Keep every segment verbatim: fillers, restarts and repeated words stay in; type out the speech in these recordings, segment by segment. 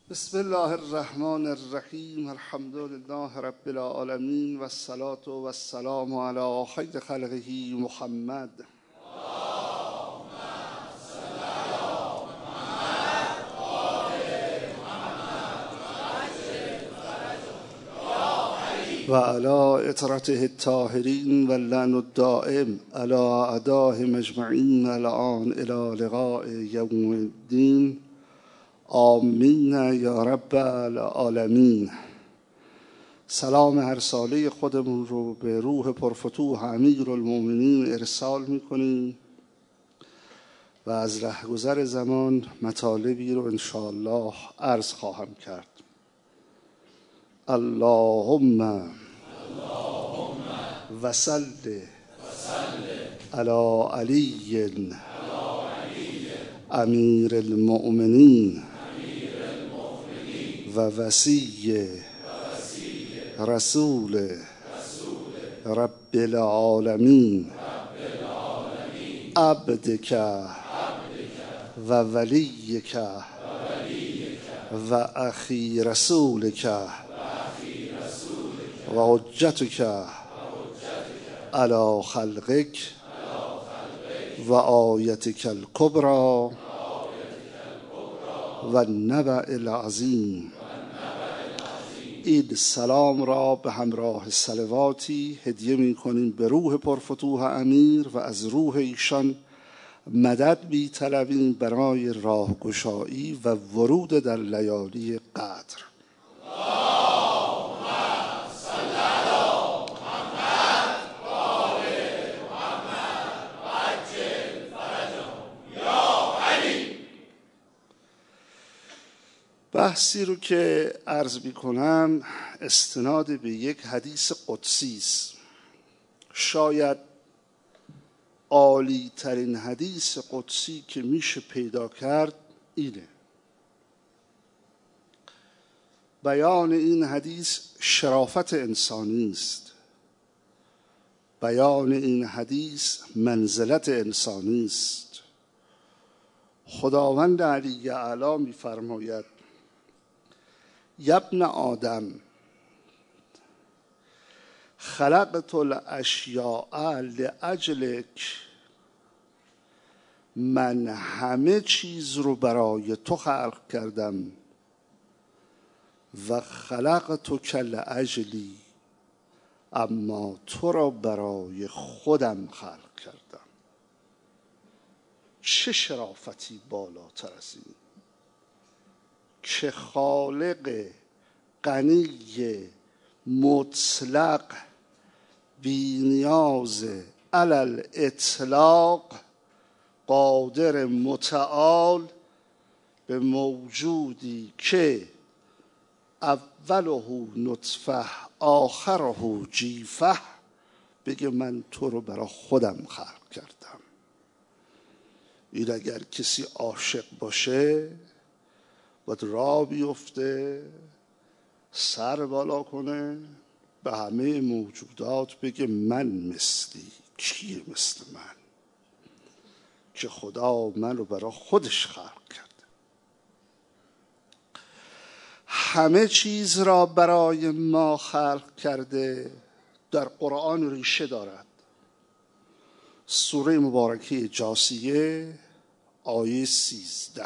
بسم الله الرحمن الرحیم. الحمد لله رب العالمین و الصلاة و السلام علی خیر خلقه محمد. و علی اطرته الطاهرین و اللعن الدائم علی اعدائهم اجمعین الان الی لقاء یوم الدین. آمین یا رب العالمین. سلام هر ساله خودمون رو به روح پرفتوح امیرالمومنین ارسال میکنیم و از رهگذر زمان مطالبی رو انشاءالله عرض خواهم کرد. اللهم وصل علی علی امیر المؤمنین و وصی رسول رب العالمین عبدک و ولیک و اخی رسولک و حجتک علی خلقک و آیتک الکبری و النبأ العظیم. این سلام را به همراه صلواتی هدیه می کنیم به روح پرفتوح امیر و از روح ایشان مدد می طلبیم برای راهگشایی و ورود در لیالی قدر. بحثی رو که عرض می کنم استناد به یک حدیث قدسی است. شاید عالی ترین حدیث قدسی که میشه پیدا کرد اینه. بیان این حدیث شرافت انسانی است. بیان این حدیث منزلت انسانی است. خداوند علی اعلی می فرماید یبن آدم خلقت الاشیاء لاجلک، من همه چیز رو برای تو خلق کردم و خلقتک لاجلی، اما تو را برای خودم خلق کردم. چه شرافتی بالاتر از این که خالق غنی مطلق بی نیاز علی الاطلاق قادر متعال به موجودی که اوله نطفه آخره جیفه بگه من تو رو برای خودم خلق کردم. این اگر کسی عاشق باشه باید راه بیفته، سر بالا کنه، به همه موجودات بگه من مثلی، کیه مثل من که خدا من رو برای خودش خلق کرده. همه چیز را برای ما خلق کرده. در قرآن ریشه دارد. سوره مبارکه جاثیه آیه سیزده.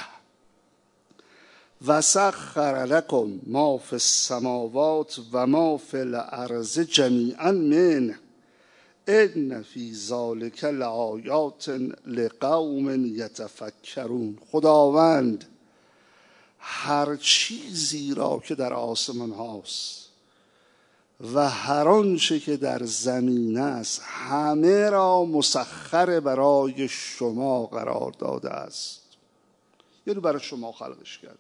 و سخر لکم ما فی السماوات و ما فی الارض جمیعا منه ان فی ذلک لآیات لقوم یتفکرون. خداوند هر چیزی را که در آسمان هاست و هر آنچه که در زمین است همه را مسخر برای شما قرار داده است. یعنی برای شما خلقش کرده.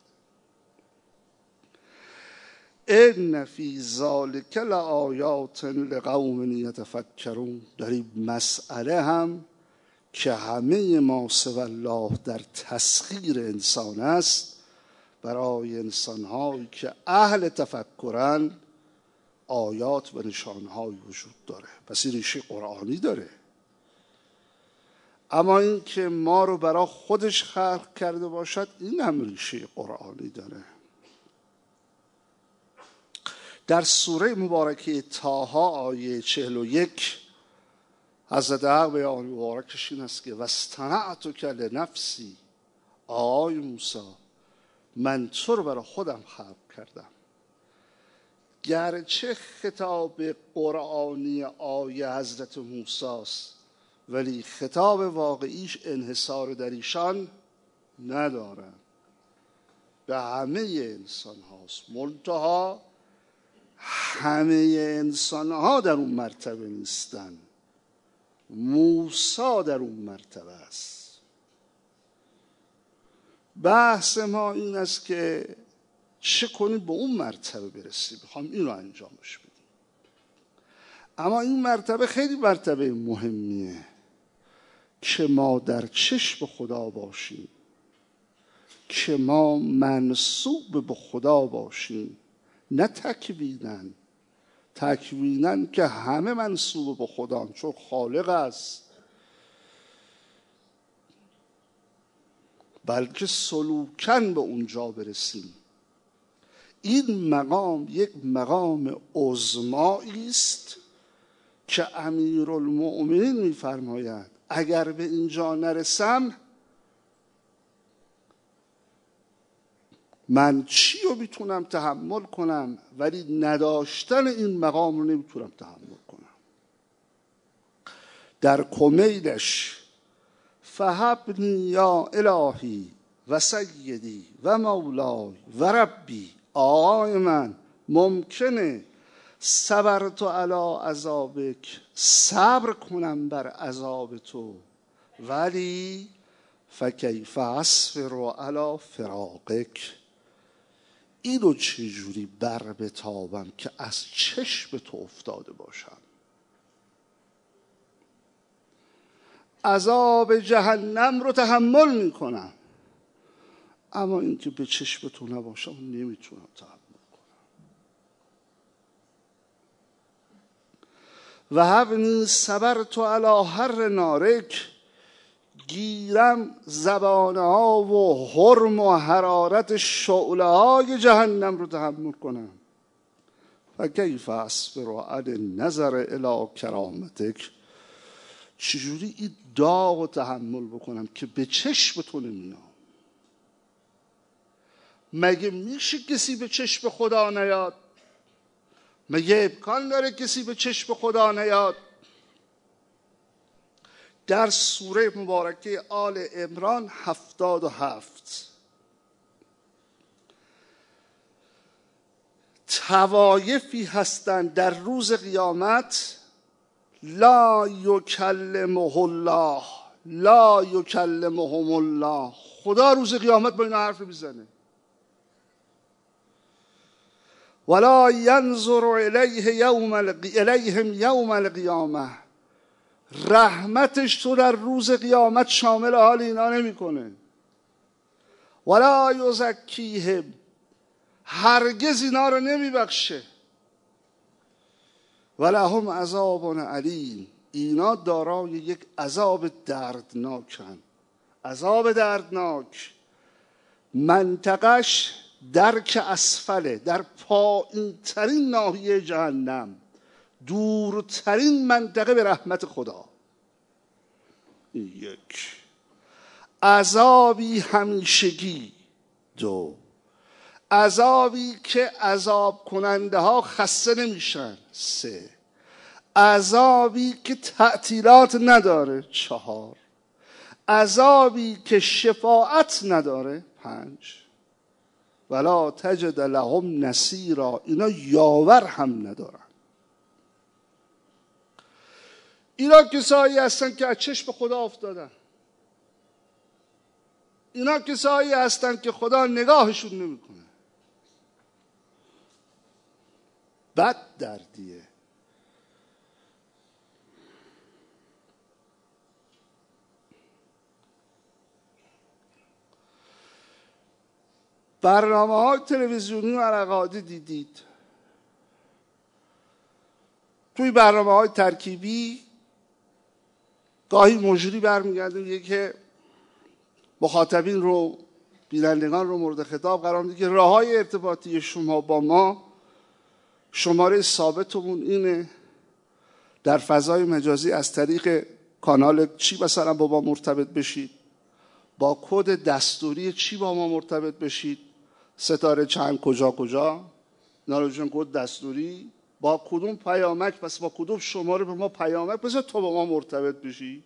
ان فی ذلک لآیات لقوم یتفکرون. در این مسئله هم که همه ما سوی الله در تسخیر انسان است، برای انسان‌هایی که اهل تفکرن آیات و نشان‌هایی وجود داره. پس این ریشه قرآنی داره. اما این که ما رو برای خودش خلق کرده باشد این هم ریشه قرآنی داره. در سوره مبارکه طه آیه چهل و یک حضرت حق بیان مبارکش این است که واصطنعتک لنفسی، آی موسی من تو رو برای خودم خلق کردم. گرچه خطاب قرآنی آیه حضرت موسی است ولی خطاب واقعیش انحصار در ایشان ندارد، به همه انسان هاست، منتها همه انسان ها در اون مرتبه نیستن، موسی در اون مرتبه است. بحث ما این است که چه کنیم به اون مرتبه برسیم، میخوام این رو انجامش بدیم. اما این مرتبه خیلی مرتبه مهمیه که ما در چشم خدا باشیم، که ما منسوب به خدا باشیم، نه تکوینن. تکوینن که همه منسوب به خدا چون خالق است، بلکه سلوکن به اونجا برسیم. این مقام یک مقام عظمایی است که امیرالمؤمنین می‌فرماید اگر به اینجا نرسم من چی رو میتونم تحمل کنم، ولی نداشتن این مقام رو نمیتونم تحمل کنم. در کمیلش فهبنی یا الهی و سیدی و مولای و ربی، آقای من ممکنه صبرت علی عذابک، صبر کنم بر عذاب تو، ولی فکیف اصبر علی فراقک، اینو چجوری بر بتابم که از چشم تو افتاده باشم. عذاب جهنم رو تحمل میکنم، اما اینکه به چشم تو نباشم نمیتونم تحمل کنم. و هبنی صبرت علی حر نارک، گیرم زبانه ها و حرم و حرارت شعله های جهنم رو تحمل کنم. و کیف اصبر علی نظر الی کرامتک، چجوری این داغ رو تحمل بکنم که به چشم تو نمیام. مگه میشه کسی به چشم خدا نیاد؟ مگه امکان داره کسی به چشم خدا نیاد؟ در سوره مبارکه آل عمران هفتاد و هفت طوایفی هستند در روز قیامت لا یکلمه الله، لا یکلمهم الله، خدا روز قیامت با اینا حرف میزنه. ولا ینظر الیه یوم الیهم یوم القیامه، رحمتش تو در روز قیامت شامل حال اینا نمیکنه. ولا یزکیهم، هرگز اینا رو نمیبخشه. ولهم عذاب علیم، اینا دارای یک عذاب دردناکن. عذاب دردناک منطقش درک اسفله، در پایین ترین ناحیه جهنم، دورترین منطقه به رحمت خدا. یک. عذابی همیشگی. دو. عذابی که عذاب کننده ها خسته نمیشن. سه. عذابی که تعطیلات نداره. چهار. عذابی که شفاعت نداره. پنج. ولا تجد لهم نصیرا، اینا یاور هم ندارن. اینا کسایی هستن که از چشم خدا افتادن. اینا کسایی هستن که خدا نگاهشون نمیکنه. بد دردیه. برنامه های تلویزیونی و علاقاتی دیدید. توی برنامه های ترکیبی گاهی مجری برمیگرده میگه که مخاطبین رو، بینندگان رو مورد خطاب قرار میده که راههای ارتباطی شما با ما شماره ثابتمون اینه، در فضای مجازی از طریق کانال چی مثلا با ما مرتبط بشید، با کد دستوری چی با ما مرتبط بشید، ستاره چند کجا کجا، نالوجون کد دستوری، با کدوم پیامک، پس با کدوم شماره به ما پیامک، پس تو با ما مرتبط بشی.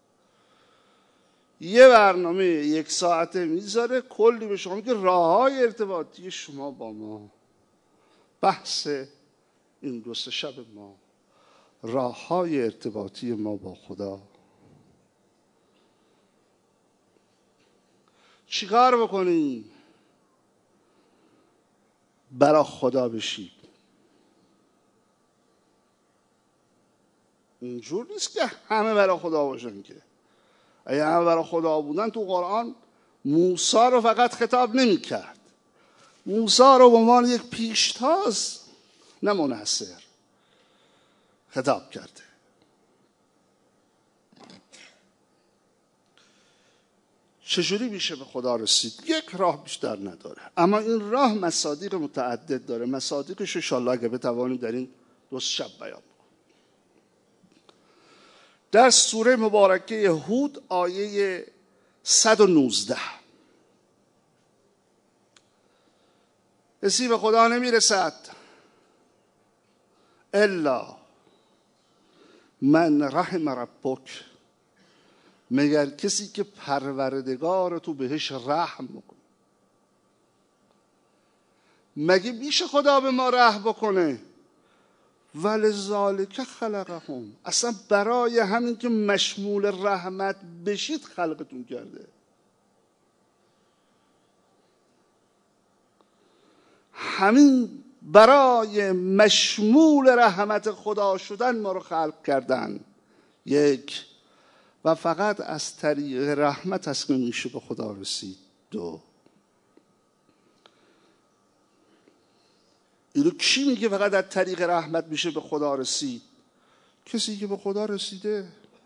یه برنامه یک ساعته میذاره کلی به شما میگه راههای ارتباطی شما با ما. بحث این دو سه شب ما راههای ارتباطی ما با خدا. چیکار بکنیم برای خدا بشیم؟ اینجور نیست که همه برای خدا باشن. که اگه همه برای خدا بودن تو قرآن موسی رو فقط خطاب نمی کرد، موسی رو به عنوان یک پیشتاز نه منحصر خطاب کرده. چجوری میشه به خدا رسید؟ یک راه بیشتر نداره، اما این راه مصادیق متعدد داره. مصادیقش ان شاءالله اگه بتوانیم در این دو شب بیان بکنیم. در سوره مبارکه هود آیه صد و نوزده، کسی به خدا نمیرسد الا من رحم ربک، مگر کسی که پروردگار تو بهش رحم بکنه. مگه میشه خدا به ما رحم بکنه؟ ولذالک خلقهم، اصلا برای همین که مشمول رحمت بشید خلقتون کرده. همین برای مشمول رحمت خدا شدن ما رو خلق کردن. یک، و فقط از طریق رحمت است که میشه به خدا رسید. دو، اینو کی میگه فقط از طریق رحمت میشه به خدا رسید؟ کسی که به خدا رسیده،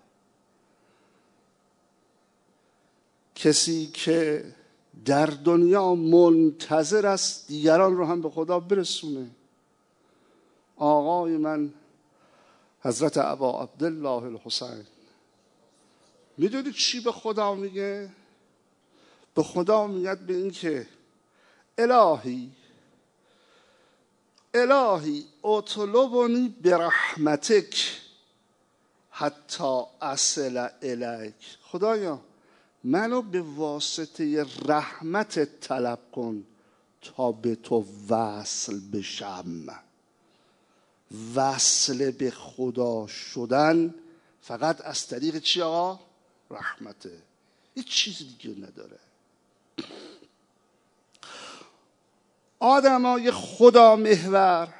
کسی که در دنیا منتظر است دیگران رو هم به خدا برسونه. آقای من حضرت ابا عبدالله الحسین، میدونید چی به خدا میگه؟ به خدا میگه به این که الهی الهی اطلبنی برحمتک حتی اصل الیک. خدایا منو به واسطه رحمت طلب کن تا به تو وصل بشم. وصل به خدا شدن فقط از طریق چی آقا؟ رحمته. هیچ چیزی دیگه نداره. آدمای خدا محور،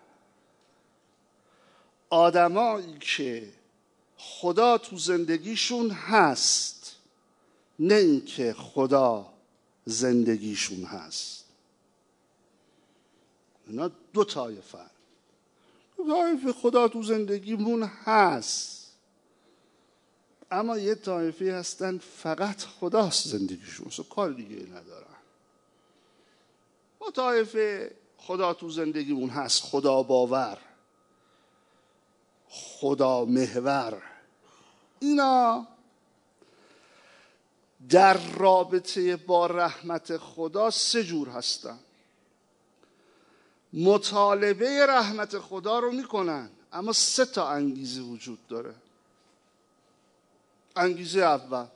آدمایی که خدا تو زندگیشون هست، نه اینکه خدا زندگیشون هست. اینا دو طایفه. دو طایفه خدا تو زندگیمون هست، اما یه طایفه هستن فقط خداست زندگیشون، اصلا کار دیگه ندارن. با طایفه خدا تو زندگیمون هست، خدا باور، خدا محور. اینا در رابطه با رحمت خدا سه جور هستن. مطالبه رحمت خدا رو میکنن، اما سه تا انگیزه وجود داره. انگیزه اول،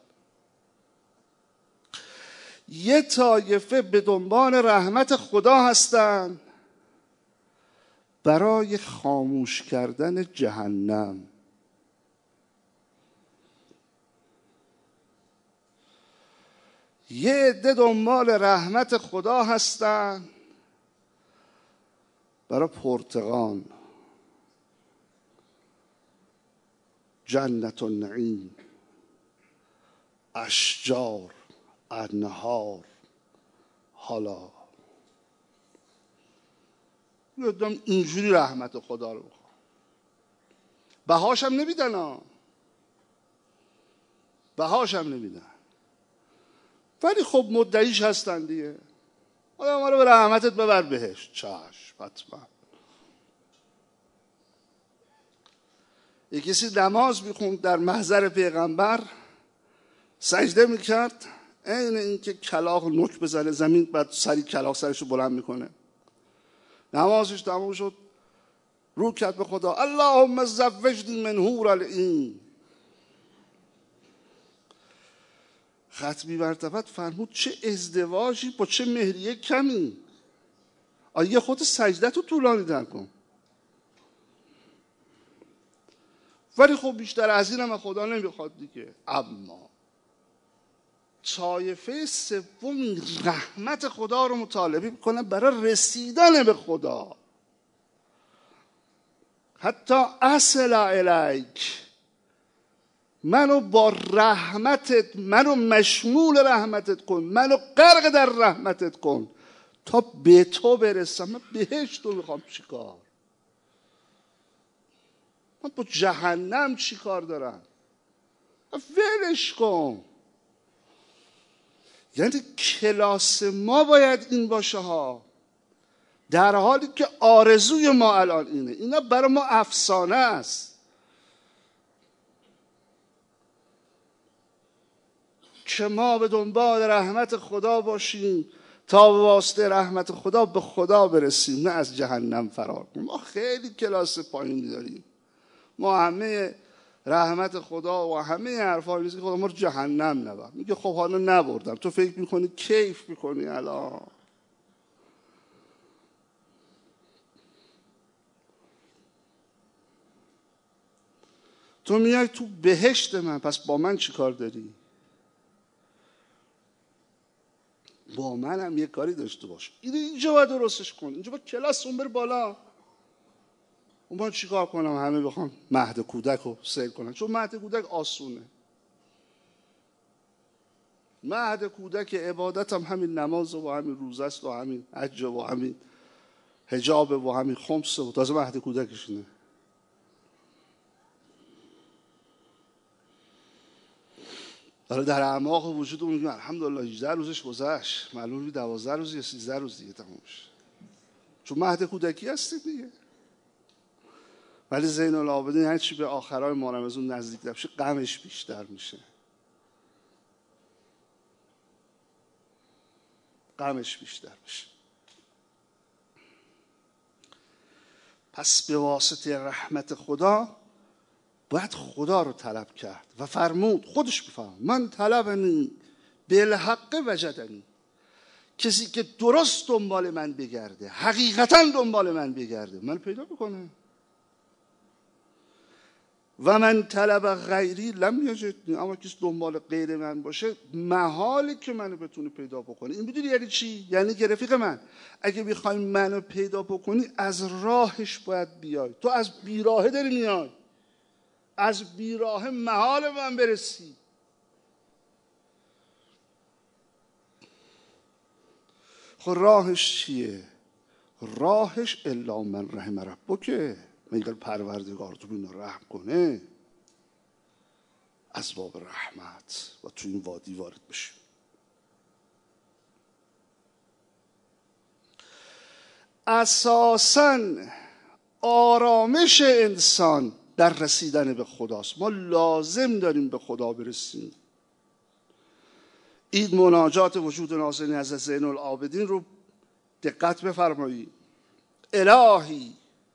یه طایفه به دنبال رحمت خدا هستن برای خاموش کردن جهنم. یه عده دنبال رحمت خدا هستن برای پرتقان، جنت النعیم، اشجار، انهار. حالا یادم اینجوری رحمت خدا رو بخوام، بهاش هم نمیدن ها، بهاش هم نمیدن، ولی خب مدعیش هستن دیگه. آدم ما رو به رحمتت ببر بهش، چشم حتما. یک کسی نماز میخوند در محضر پیغمبر، سجده میکرد، عین اینکه کلاغ نوک بزنه زمین، بعد سری کلاغ سرشو بلند میکنه. نمازش تموم شد، رو کرد به خدا، اللهم زوجنی من حور العین. ختمی مرتبت فرمود چه ازدواجی با چه مهریه کمی. آیا خود سجده تو طولانی در کن. ولی خب بیشتر از این هم خدا نمیخواد دیگه. اما طایفه سومی رحمت خدا رو مطالبه میکنن برای رسیدن به خدا. حتی اصل الیک، منو با رحمتت، منو مشمول رحمتت کن، منو غرق در رحمتت کن تا به تو برسم. من بهشت رو میخوام چیکار؟ من با جهنم چی کار دارم؟ ولش کن. یعنی کلاس ما باید این باشه ها، در حالی که آرزوی ما الان اینه. اینا برای ما افسانه است که ما به دنبال رحمت خدا باشیم تا به واسطه رحمت خدا به خدا برسیم، نه از جهنم فرار کنیم. ما خیلی کلاس پایینی داریم. ما همه رحمت خدا و همه حرفا میگه خدا ما رو جهنم نبر. میگه خب حالا نبردم، تو فکر میکنی کیف میکنی الان؟ تو میای تو بهشت من، پس با من چی کار داری؟ با من هم یه کاری داشته باش. اینجا باید درستش کن، اینجا باید کلاس اون بره بالا. اون باید چی کار کنم؟ همه بخوام مهد کودک رو سیر کنم، چون مهد کودک آسونه. مهد کودک عبادت هم همین نماز و همین روزه است و همین حج و همین حجاب و همین خمس و تازه مهد کودکشونه. حالا در اعماق وجود اون میگم الحمدلله هجده روزش گذشت، معلومه دوازده روز یا سیزده روز دیگه تموم شد، چون مهد کودکی هستید دیگه. ولی زین العابدین هر چی به آخرای ماه رمضان نزدیک بشه غمش بیشتر میشه، غمش بیشتر میشه. پس به واسطه رحمت خدا باید خدا رو طلب کرد و فرمود، خودش بفرمود من طلبنی بالحق وجدنی. کسی که درست دنبال من بگرده، حقیقتا دنبال من بگرده، من پیدا بکنه. و من طلب غیری لم یجدنی. اما کسی دنبال غیر من باشه محاله که منو بتونه پیدا بکنه. این بدونی یعنی چی؟ یعنی که رفیق من اگه بخوای منو پیدا بکنی از راهش باید بیای. تو از بیراهه داری میای، از بیراه محال من برسی. خب راهش چیه؟ راهش الا من رحم ربک، میگه پروردگار تو بینو رحم کنه، از باب رحمت و تو این وادی وارد بشیم. اساساً آرامش انسان در رسیدن به خداست. ما لازم داریم به خدا برسیم. این مناجات وجود نازل حضرت زین العابدین رو دقت بفرمایید. الهی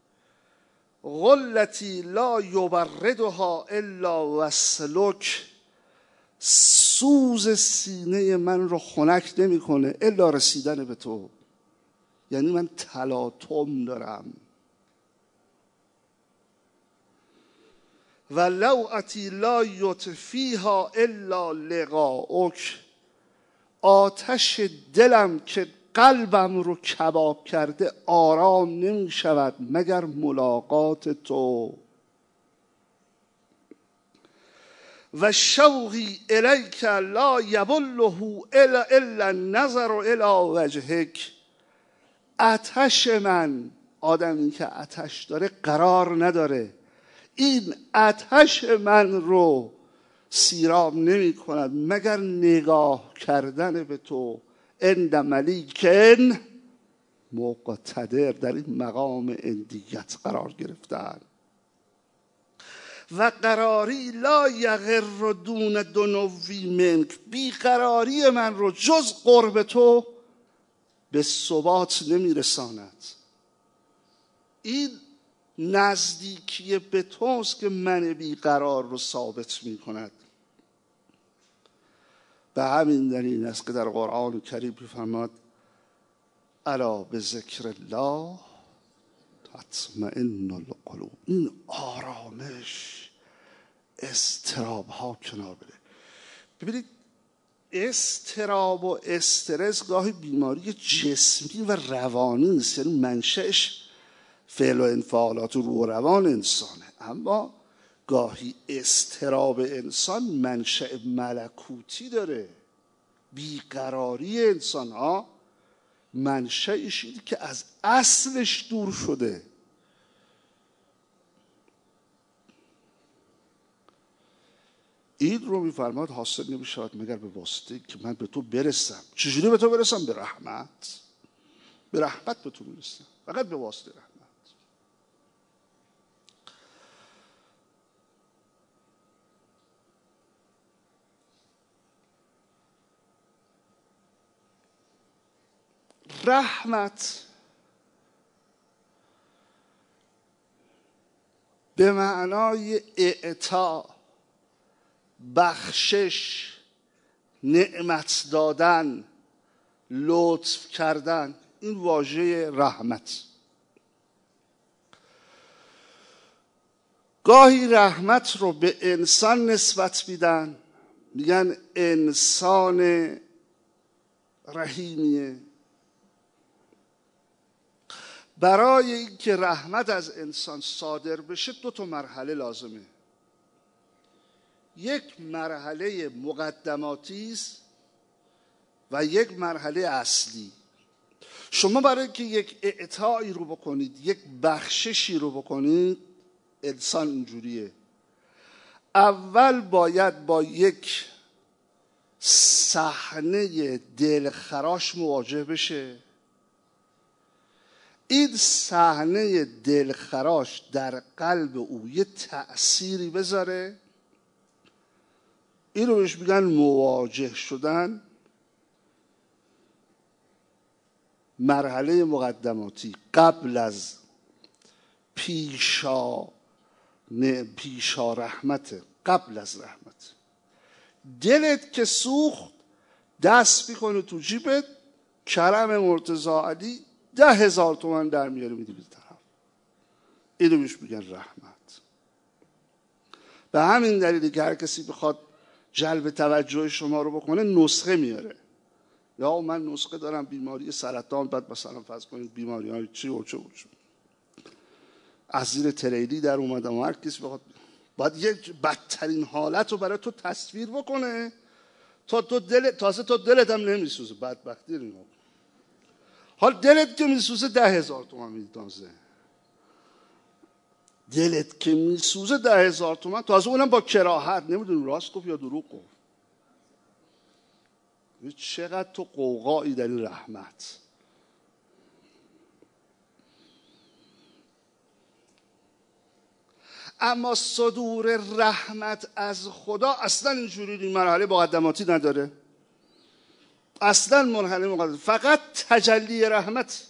غلتی لا یبردها الا وصلک، سوز سینه من رو خنک نمی کنه الا رسیدن به تو. یعنی من تلاطم دارم. و لوعتی لا یطفیها الا لقاؤک، آتش دلم که قلبم رو کباب کرده آرام نمی شود مگر ملاقات تو. و شوقی الیک لا یبله الا الا النظر الی وجهک، آتش من، آدمی که آتش داره قرار نداره، این آتش من رو سیراب نمی کند مگر نگاه کردن به تو. عند ملیکن مقتدر، در این مقام اندیت قرار گرفتن. و قراری لا یغر دون دنوی منک، بیقراری من رو جز قرب تو به ثبات نمیرساند. این نزدیکی به توست که من بیقرار رو ثابت می کند. به همین دلیل است که در قرآن کریم می‌فرماد الا به ذکر الله تطمئن القلوب. این آرامش، اضطراب ها کنار بره. ببینید اضطراب و استرس گاهی بیماری جسمی و روانی نیست، یعنی منشأش فعل و انفعالات روح و روان انسانه، اما گاهی اضطراب انسان منشأ ملکوتی داره. بیقراری انسان ها منشأش اینه که از اصلش دور شده. این رو میفرماد حاصل نمیشود مگر به واسطه که من به تو برسم. چجوری به تو برسم؟ به رحمت. به رحمت به تو میرسم، فقط به واسطه رحمت. رحمت به معنای اعطا، بخشش، نعمت دادن، لطف کردن، این واژه رحمت. گاهی رحمت رو به انسان نسبت میدن، میگن انسان رحیمیه. برای اینکه رحمت از انسان صادر بشه دو تا مرحله لازمه. یک مرحله مقدماتی است و یک مرحله اصلی. شما برای اینکه یک اعطایی رو بکنید، یک بخششی رو بکنید، انسان اینجوریه. اول باید با یک صحنه دلخراش مواجه بشه. این صحنه دلخراش در قلب او یه تأثیری بذاره. این رو بهش میگن مواجه شدن. مرحله مقدماتی قبل از پیشا نه پیشا رحمت، قبل از رحمت. دلت که سوخت دست میکنه تو جیبت، کرم مرتضی علی ده هزار تومن در میاره میدی به طرف. اینو بهش میگن رحمت. به همین دلیلی که هر کسی بخواد جلب توجه شما رو بکنه نسخه میاره. یا من نسخه دارم بیماری سرطان، بعد مثلا فرض کنید بیماری های چی و چه و چه از زیر تریلی در اومدم و هر کسی بخواد باید یک بدترین حالت رو برای تو تصویر بکنه تا تو دل تازه تو دلت هم نمیسوزه. بدبختی رو نگاه. حال دلت که میسوزه ده هزار تومن میدی. تازه دلت که میسوزه ده هزار تومن، تازه اونم با کراهت، نمیدونی راست گفت یا دروغ گفت. چقدر تو قوقایی در این رحمت. اما صدور رحمت از خدا اصلا اینجوری این مرحله مقدماتی نداره. اصلا مرحله مقدماتی، فقط تجلی رحمت.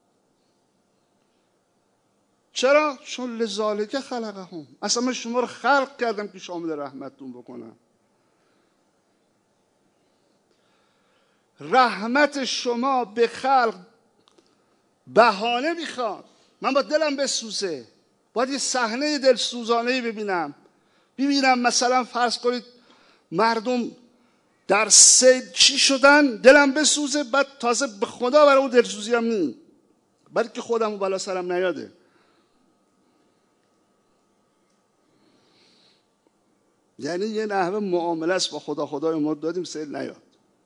چرا؟ چون لذالک خلقهم، اصلا من شما رو خلق کردم که شامل رحمتتون بکنم. رحمت شما به خلق بهانه میخواد. من با دلم بسوزه، باید یه صحنه دلسوزانه‌ای ببینم. ببینم مثلا فرض کنید مردم در سیل چی شدن، دلم بسوزه، بعد تازه به خدا برای اون دلسوزی هم نیم، بلکه خودم و بلا سرم نیاده. یعنی یه نحوه معامله است با خدا. خدای ما دادیم سیل نیاد.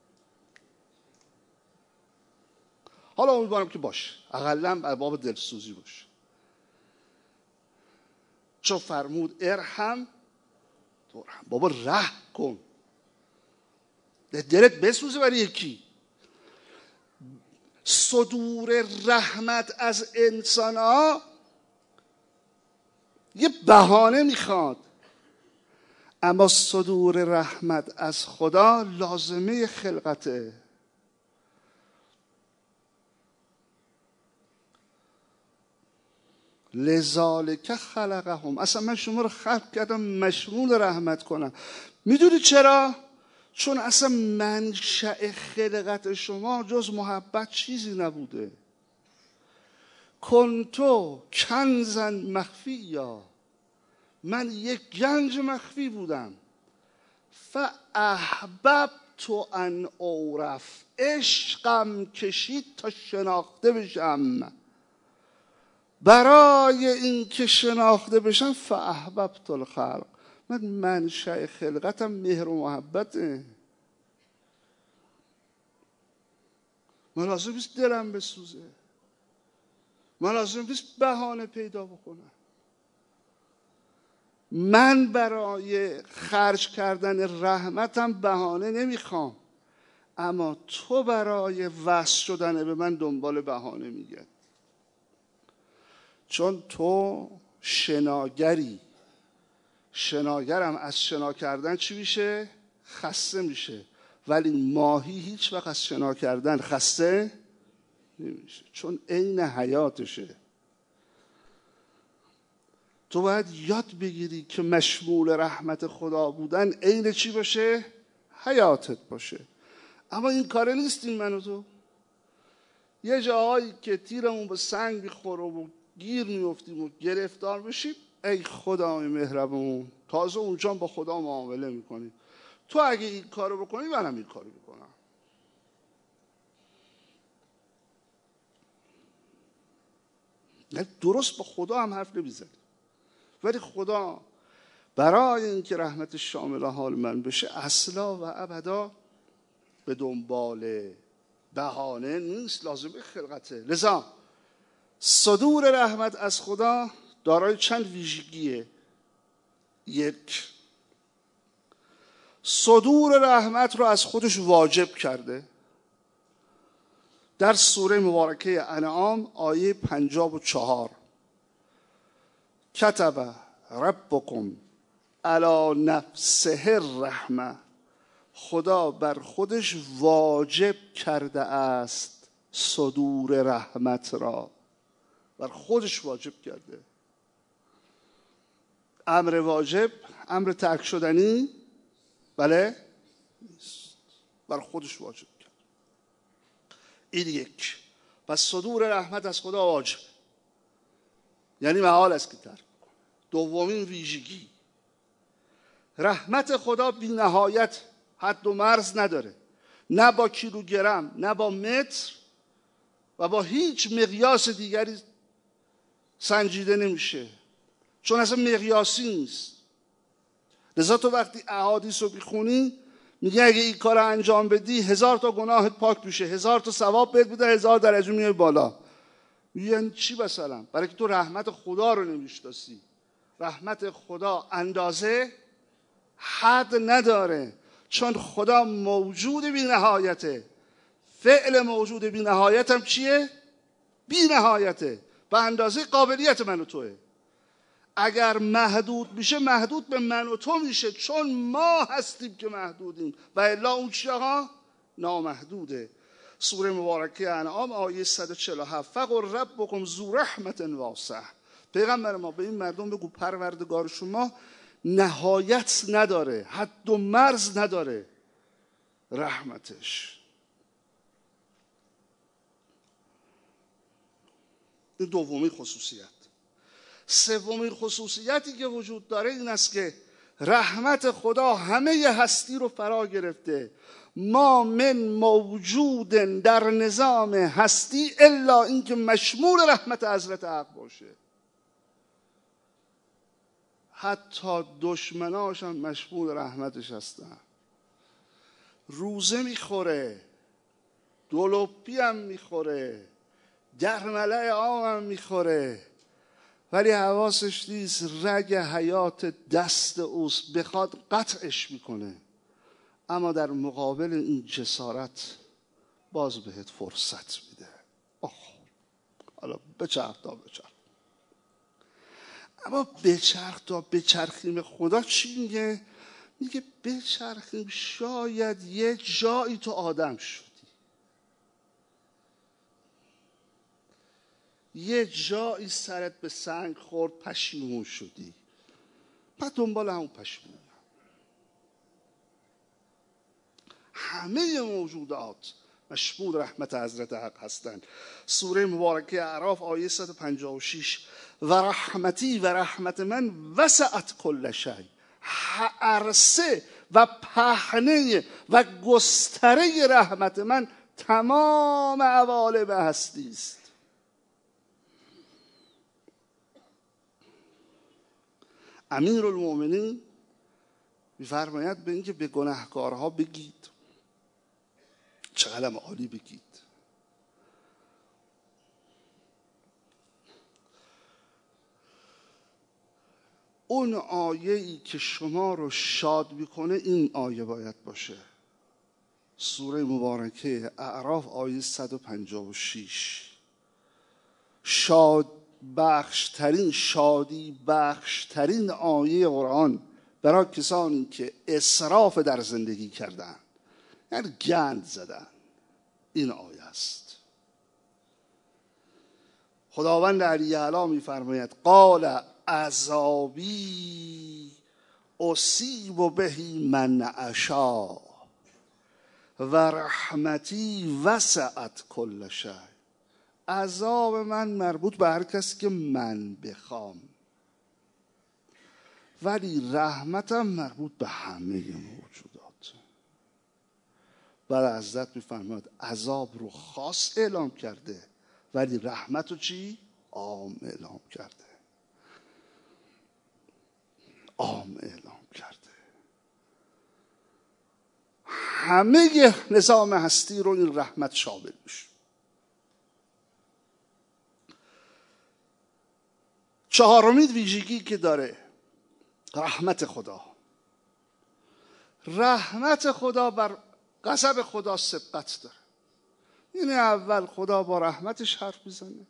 حالا امیدوارم که باشه، اقلا باب دلسوزی باشه. چون فرمود ارحم ترحم. بابا رحم کن، دلت بسوزه برای یکی. صدور رحمت از انسان ها یه بهانه میخواد. اما صدور رحمت از خدا لازمه خلقته. لذالک خلقهم، اصلا من شما رو خلق کردم مشمول رحمت کنم. میدونی چرا؟ چون اصلا منشأ خلقت شما جز محبت چیزی نبوده. کنتو کنزا مخفیا، من یک گنج مخفی بودم. فاحببت ان اعرف، عشقم کشید تا شناخته بشم. برای این که شناخته بشم فاحببت الخلق، من منشأ خلقتم مهر و محبته. من لازم نیست دلم بسوزه، من لازم نیست بهانه پیدا بکنم. من برای خرج کردن رحمتم بهانه نمیخوام، اما تو برای وصل شدن به من دنبال بهانه میگردی. چون تو شناگری، شناگرم از شنا کردن چی میشه؟ خسته میشه. ولی ماهی هیچ وقت از شنا کردن خسته نمیشه، چون عین حیاتشه. تو باید یاد بگیری که مشمول رحمت خدا بودن عین چی باشه؟ حیاتت باشه. اما این کاره نیستیم من و تو. یه جاهایی که تیرمون به سنگ میخوره و گیر میفتیم و گرفتار بشیم، ای خدای مهربون، تازه اونجا با خدا معامله میکنیم. تو اگه این کارو بکنی منم این کارو بکنم. درست با خدا هم حرف نمیزنی، ولی خدا برای اینکه رحمت شامل حال من بشه اصلا و ابدا به دنبال بهانه نیست، لازمه خلقته. لذا صدور رحمت از خدا دارای چند ویژگیه. یک، صدور رحمت رو از خودش واجب کرده. در سوره مبارکه انعام آیه پنجاه و چهار، کتب ربکم علی نفسه الرحمه، خدا بر خودش واجب کرده است صدور رحمت را، بر خودش واجب کرده. امر واجب، امر ترک شدنی بله نیست، بر خودش واجب کرد. این یک. پس صدور رحمت از خدا واجب، یعنی محال است که ترک کنه. دومین ویژگی، رحمت خدا بی نهایت، حد و مرز نداره، نه با کیلوگرم نه با متر و با هیچ مقیاس دیگری سنجیده نمیشه، چون اصلا مقیاسی نیست. لذا تو وقتی احادیث رو بخونی میگه اگه این کار رو انجام بدی هزار تا گناهت پاک میشه، هزار تا ثواب بهت میده، هزار درجه میای بالا. یعنی چی مثلا؟ برای که تو رحمت خدا رو نمیشناسی. رحمت خدا اندازه حد نداره، چون خدا موجود بی نهایته. فعل موجود بی نهایت هم چیه؟ بی نهایته، به اندازه قابلیت من و توه. اگر محدود میشه محدود به من و تو میشه، چون ما هستیم که محدودیم، و الا اون چی آقا؟ نامحدوده. سوره مبارکه انعام آیه صد و چهل و هفت، فقل ربکم ذو رحمت واسع، پیغمبر ما به این مردم بگو پروردگار شما نهایت نداره، حد و مرز نداره رحمتش. این دومین خصوصیت. سومین خصوصیتی که وجود داره این است که رحمت خدا همه هستی رو فرا گرفته. ما من موجود در نظام هستی الا اینکه مشمول رحمت حضرت حق باشه. حتی دشمناش هم مشمول رحمتش هستن. روزه میخوره، دولوپی هم میخوره، درمله آم هم میخوره، ولی حواسش نیست رگ حیات دست اوست، بخواد قطعش میکنه. اما در مقابل این جسارت باز بهت فرصت میده. آخ حالا بچرخ تا بچرخ. اما بچرخ تا بچرخیم خدا چی میگه؟ میگه بچرخیم شاید یه جایی تو آدم شدی، یه جایی سرت به سنگ خورد پشیمون شدی، بعد دنبال همون پشیمون. همه موجودات مشمول رحمت حضرت حق هستند. سوره مبارکه اعراف آیه صد و پنجاه و شش و رحمتی و رحمت من وسعت کل شیء، عرصه و پهنه و گستره رحمت من تمام عوالم هستی است. امیرالمؤمنین می‌فرماید به اینکه به گناهکارها بگید، چقدر عالی بگید، اون آیه‌ای که شما رو شاد میکنه این آیه باید باشه. سوره مبارکه اعراف آیه صد و پنجاه و شش. شاد بخشترین، شادی بخشترین آیه قرآن برای کسانی که اسراف در زندگی کردن، یعنی گند زدن، این آیه است. خداوند علی اعلی می‌فرماید قال عذابی اصیب بهی من اشاء و رحمتی وسعت کل شیء. عذاب من مربوط به هر کسی که من بخوام، ولی رحمتم مربوط به همه موجودات. بعد حضرت می‌فرماید عذاب رو خاص اعلام کرده ولی رحمت رو چی؟ عام اعلام کرده. عام اعلام کرده. همه نظام هستی رو این رحمت شامل میشه. چهارمین ویژگی که داره رحمت خدا، رحمت خدا بر غضب خدا سبقت داره. یعنی اول خدا با رحمتش حرف میزنه،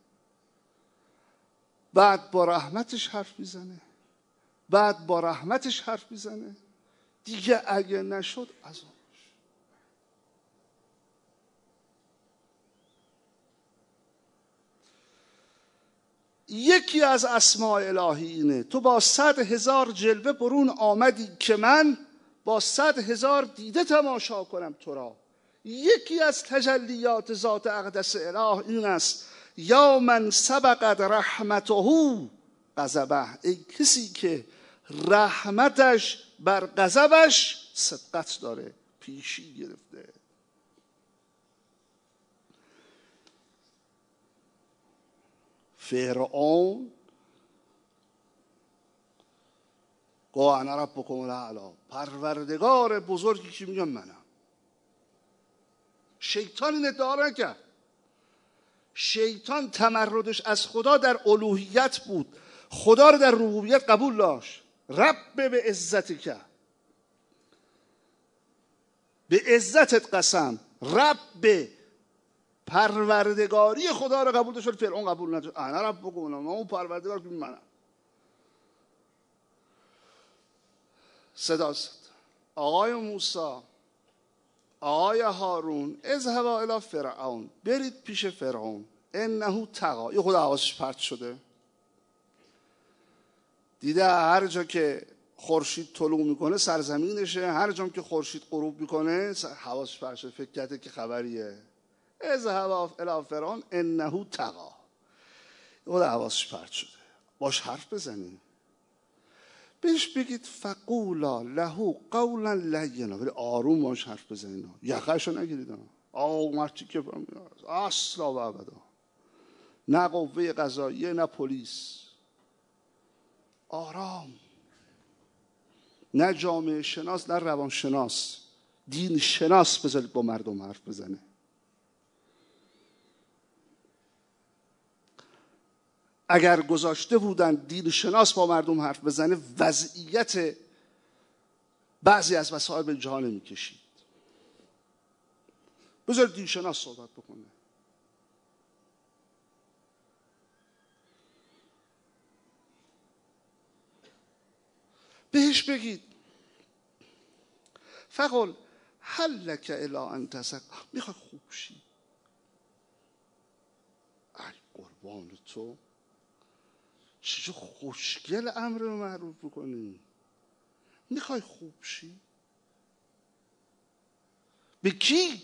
بعد با رحمتش حرف میزنه، بعد با رحمتش حرف میزنه، دیگه اگه نشد عذابش. یکی از اسماء الهی اینه تو با صد هزار جلوه برون آمدی که من با صد هزار دیده تماشا کنم تو را. یکی از تجلیات ذات اقدس اله این است یا من سبقت رحمته غضبه، ای کسی که رحمتش بر غضبش سبقت داره، پیشی گرفته. فرعون گفت انا ربکم الاعلی، پروردگار بزرگی که میگم منم. شیطان این ادعا نکرد. شیطان تمردش از خدا در الوهیت بود، خدا رو در ربوبیت قبول داشت. رب به عزتک، به عزتت قسم، رب پروردگاری خدا رو قبول داشت. فرعون قبول نداشت. انا ربکم الاعلی، من اون پروردگار که منم. صدا زد آقای موسی، آقای هارون، اذهبا الی فرعون، برید پیش فرعون، انه طغی. یه خود حواسش پرت شده، دیده هر جا که خورشید طلوع میکنه سرزمینشه، هر جا که خورشید غروب میکنه حواسش پرت شده، فکر کرده که خبریه. اذهبا الی فرعون انه طغی. خود حواسش پرت شده. باش حرف بزنید، بهش بگید فقولا له قولا لینا، ولی آروم باش حرف بزنید، یخهشو نگیرید. آه مرتی که اصلا و ابدا، نه قوه قضاییه نه پلیس، آرام، نه جامعه شناس نه روان شناس، دین شناس بذارید با مردم حرف بزنه. اگر گذاشته بودن دین شناس با مردم حرف بزنه وضعیت بعضی از مسائل به جا نمی‌کشید. بذار دین شناس صحبت بکنه. بهش بگید فقل هل لک الی ان تزکا، میخوای خوب شی؟ ای قربان تو، چجور خوشگل امر معروف بکنی؟ میخوای خوب شی؟ به کی؟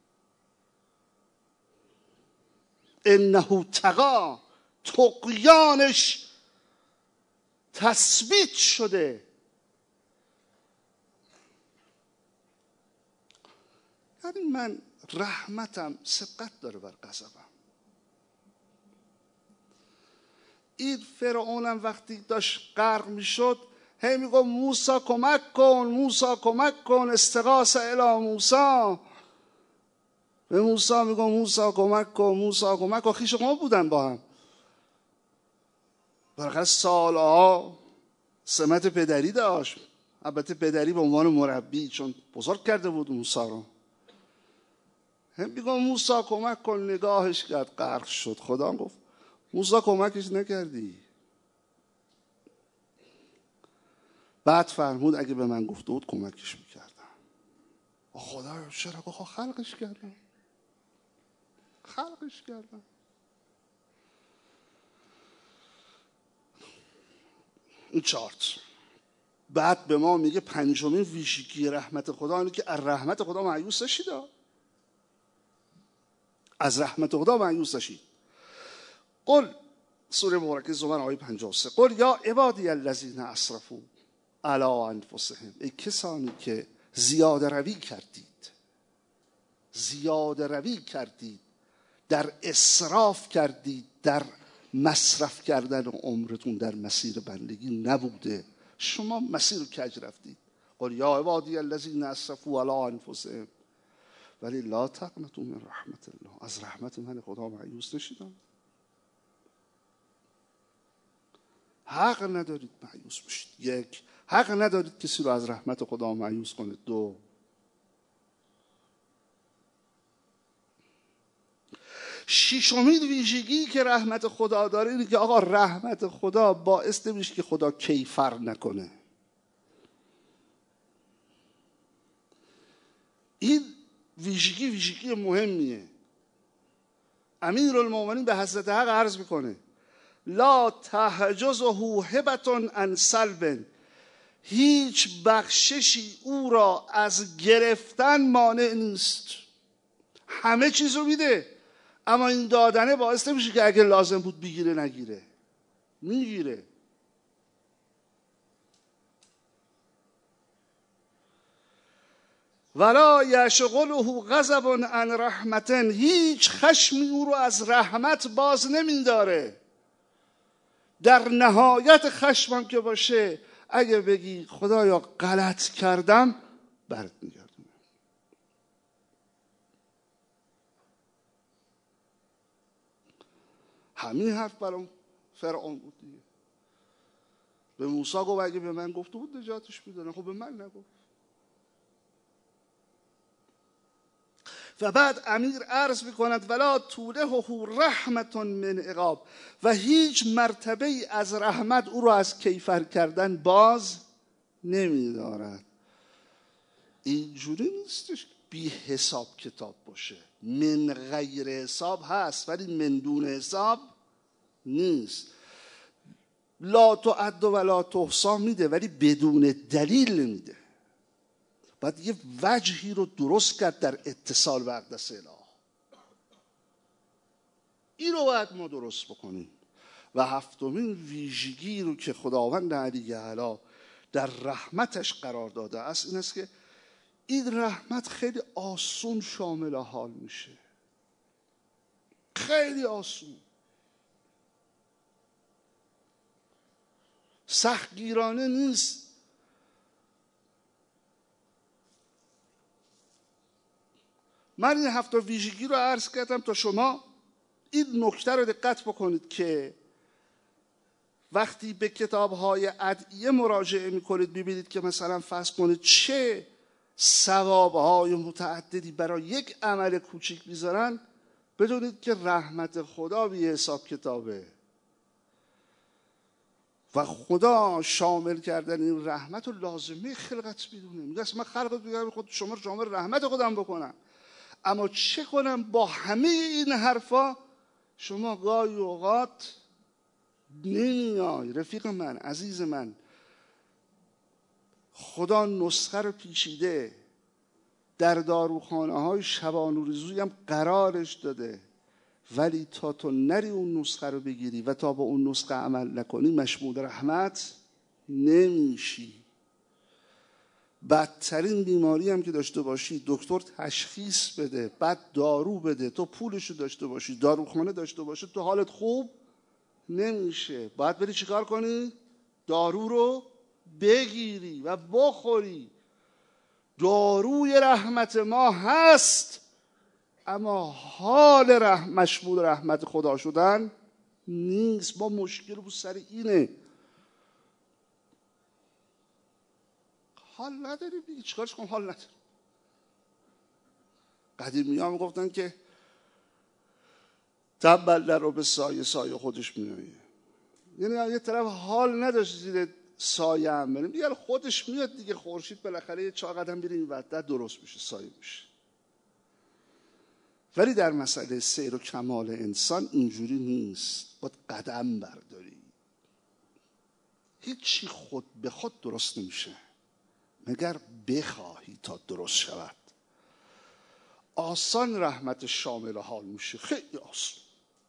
انه تقا، طغیانش تثبیت شده. یعنی من رحمتم سبقت داره بر غضبم. این فرعونم وقتی داشت غرق میشد هی میگفت موسی کمک کن، موسی کمک کن، استغاثه الی موسی. به موسی میگم موسی کمک کن، موسی کمک کن. خویش ما بودن با هم، برای سالها سمت پدری داشت. البته پدری به عنوان مربی، چون بزرگ کرده بود موسی رو. هم میگم موسی کمک کن، نگاهش کرد غرق شد. خدا گفت موسی کمکش نکردی. بعد فرمود اگه به من گفته بود کمکش میکردم. خدا چرا؟ گفت خلقش کردم، خلقش کردم. این چارت. بعد به ما میگه پنجمین ویژگی رحمت خدا اینه که از رحمت خدا مایوس نشید. از رحمت خدا مایوس نشید. قل، سوره مبارکه زمر آیه پنجاه و سه، قل یا عبادی الذین اسرفوا علی انفسهم، ای کسانی که زیاده روی کردید، زیاده روی کردید، در اسراف کردید، در مصرف کردن عمرتون در مسیر بندگی نبوده، شما مسیر رو کج رفتید. قل یا عبادی الذین اسرفوا علی انفسهم ولی لا تقنطوا من رحمت الله، از رحمت من خدا مایوس نشید. حق ندارید مایوس بشید. یک، حق ندارید کسی رو از رحمت خدا مایوس کنید. دو، ششمین ویژگی که رحمت خدا داره اینه که آقا رحمت خدا باعث نمیشه که خدا کیفر نکنه. این ویژگی ویژگی مهمیه. امیرالمومنین به حضرت حق عرض میکنه لا تحجزه هبة عن سلب، هیچ بخششی او را از گرفتن مانع نیست. همه چیز رو میده، اما این دادنه باعث نمیشه که اگه لازم بود بگیره نگیره، میگیره. ولا یشغله غضب عن رحمتن، هیچ خشمی او رو از رحمت باز نمیداره. در نهایت خشمم که باشه اگه بگی خدایا غلط کردم، برات میگردونه. همین حرف برام فرعون بود دیگه. به موسی گفت اگه به من گفته بود نجاتش میدادم، خب به من نگفت. و بعد امیر عرض میکند ولا تولهه رحمت من عقاب، و هیچ مرتبه ای از رحمت او رو از کیفر کردن باز نمیدارد. اینجوری نیستش بی حساب کتاب باشه. من غیر حساب هست ولی من دون حساب نیست. لا تعد و لا تحصا میده ولی بدون دلیل نمیده. باید یه وجهی رو درست کرد در اتصال به اقدس اله. این رو باید ما درست بکنیم. و هفتمین ویژگی رو که خداوند علی اعلی در رحمتش قرار داده است این است که این رحمت خیلی آسون شامل حال میشه. خیلی آسون، سختگیرانه نیست. من این هفت ویژگی رو عرض کردم تا شما این نکته رو دقت بکنید که وقتی به کتاب‌های ادعیه مراجعه می‌کنید ببینید که مثلا فرض کنید چه ثواب‌های متعددی برای یک عمل کوچیک می‌ذارن، بدونید که رحمت خدا بی حساب کتابه. و خدا شامل کردن این رحمت و لازمه خلقت میدونه. میگه اصلا من خلقت میگم خود شما رو شامل رحمت خودم بکنم، اما چه کنم با همه این حرفا شما گاهی اوقات نمیای. رفیق من، عزیز من، خدا نسخه رو پیچیده در داروخانه های شبانوریزی هم قرارش داده، ولی تا تو نری اون نسخه رو بگیری و تا با اون نسخه عمل نکنی مشمول رحمت نمیشی. بدترین بیماری هم که داشته باشی دکتر تشخیص بده، بعد دارو بده، تو پولشو داشته باشی، داروخانه داشته باشی، تو حالت خوب نمیشه. باید بری چیکار کنی؟ دارو رو بگیری و بخوری. داروی رحمت ما هست، اما حال رحم مشمول رحمت خدا شدن نیست. ما مشکل بود سر اینه. حال نداری دیگه، چیکارش کنم؟ حال نداری. قدیمی ها میگفتن که تنبل در رو به سایه سایه خودش میایه. یعنی یه طرف حال نداشت زیر سایه هم بریم دیگه، خودش میاد دیگه. خورشید بالاخره یه چهار قدم بیره این وقت درست میشه، سایه میشه. ولی در مسئله سیر و کمال انسان اینجوری نیست. باید قدم برداری. هیچی خود به خود درست نمیشه مگر بخواهی تا درست شود. آسان رحمت شامل حال میشه، خیلی آسان.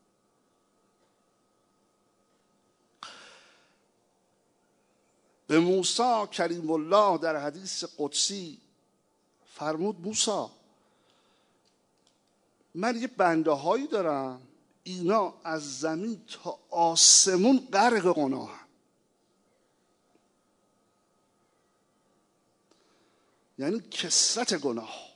به موسی کریم الله در حدیث قدسی فرمود موسی من یه بنده هایی دارم اینا از زمین تا آسمون غرق گناه، یعنی کثرت گناه،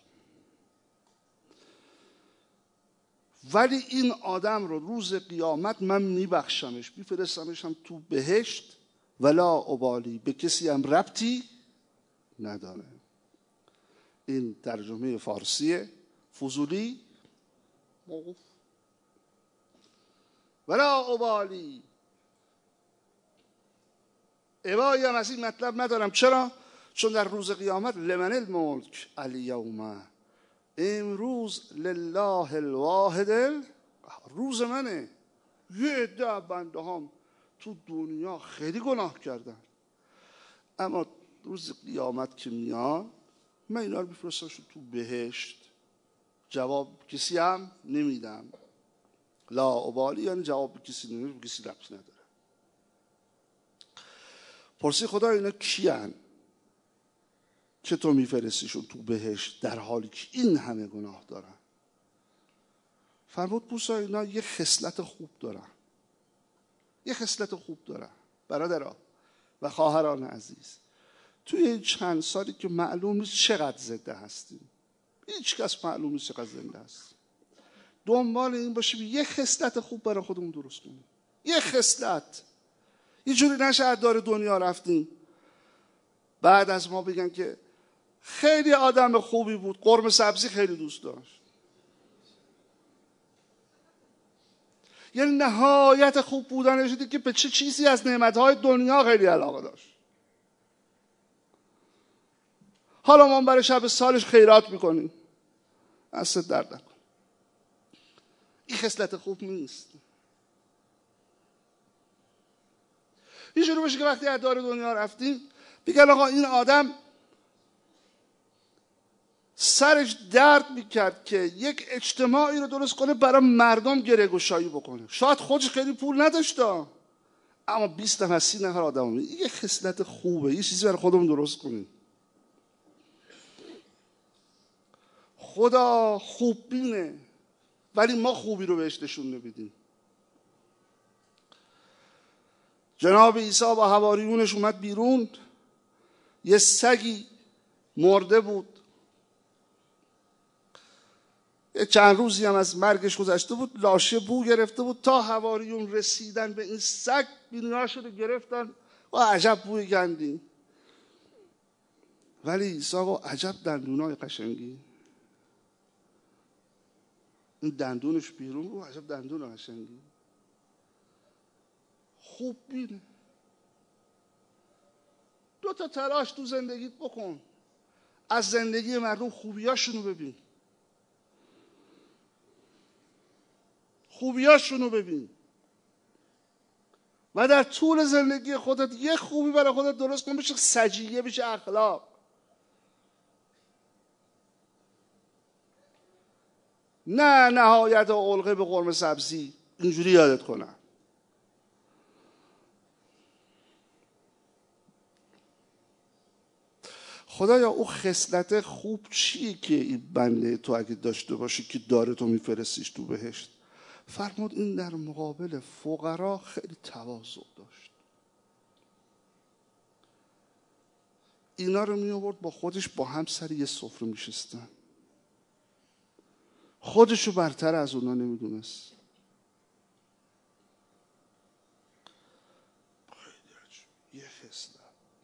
ولی این آدم رو روز قیامت من میبخشمش، میفرستمش هم تو بهشت، ولا ابالی، به کسی هم ربطی نداره. این ترجمه فارسی فضولی موقوف. ولا ابالی، ابایی هم از این مطلب ندارم. چرا؟ چون در روز قیامت لمن الملک الیوم، امروز لله الواحد، روز منه. یه عده بنده هم تو دنیا خیلی گناه کردن، اما روز قیامت که میان من اینا رو میفرستمشون تو بهشت، جواب کسی هم نمیدم. لا ابالی یعنی جواب کسی نمیدم، کسی ربط نداره. پرسی خدا اینا کیان که تو میفرستیشون تو بهشت در حالی که این همه گناه دارن؟ فرمود موسی اینا یه خصلت خوب دارن، یه خصلت خوب دارن. برادرها و خواهران عزیز، توی این چند سالی که معلوم نیست چقدر زنده هستیم، هیچ کس معلوم نیست چقدر زنده هست، دنبال این باشیم یه خصلت خوب برای خودمون درست کنیم. یه خصلت. یه جوری نشه از دار دنیا رفتیم بعد از ما بگن که خیلی آدم خوبی بود، قرمه سبزی خیلی دوست داشت. یعنی نهایت خوب بودنش شده که به چه چیزی از نعمتهای دنیا خیلی علاقه داشت. حالا ما برای شب سالش خیرات میکنیم، دست درد نکن. این خصلت خوب نیست. این شروع بشه که وقتی از دار دنیا رفتیم بگن آقا این آدم سرش درد میکرد که یک اجتماعی رو درست کنه برای مردم گره گشایی بکنه. شاید خودش خیلی پول نداشته، اما بیست نفر سی نفر آدم میده. این یه خصلت خوبه، یه چیزی برای خودمون درست کنیم. خدا خوب بینه ولی ما خوبی رو بهش نشون نمیدیم. جناب عیسی با حواریونش اومد بیرون، یه سگی مرده بود، یه چند روزی هم از مرگش گذشته بود، لاشه بو گرفته بود. تا حواریون رسیدن به این سگ بیناش رو گرفتن و عجب بوی گندی. ولی عیسی گفت عجب دندونای قشنگی. این دندونش بیرون بود، عجب دندون قشنگی. خوب بینه. تا تلاش تو زندگیت بکن، از زندگی مردم خوبیاشونو ببین، خوبیاشونو ببین و در طول زندگی خودت یه خوبی برای خودت درست کن، بشه سجیه، بشه اخلاق. نه نهایت علقه به قرمه سبزی، اینجوری یادت کنم. خدایا اون خصلت خوب چیه که این بنده تو اگه داشته باشی که داره تو میفرستیش تو بهشت؟ فرمود این در مقابل فقرا خیلی تواضع داشت. اینا رو می آورد با خودش، با هم سر یه سفره میشستن، خودشو برتر از اونا نمیدونست. یه خصلت.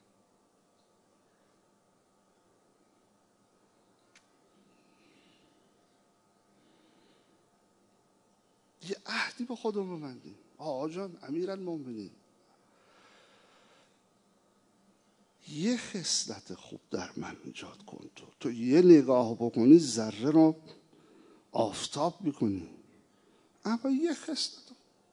یه عهدی با خودمون ببندیم. آقا جان، امیرالمومنین، یه خصلت خوب در من ایجاد کن. تو تو یه نگاه بکنی ذره رو آفتاب میکنی، اما یه خصلت.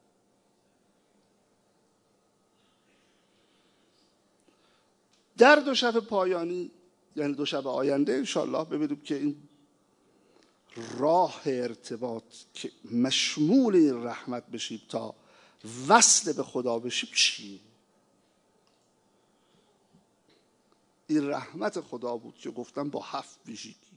در دو شب پایانی، یعنی دو شب آینده انشالله، ببینیم که این راه ارتباط که مشمول این رحمت بشیم تا وصل به خدا بشیم چیه. این رحمت خدا بود که گفتم با هفت ویژگی.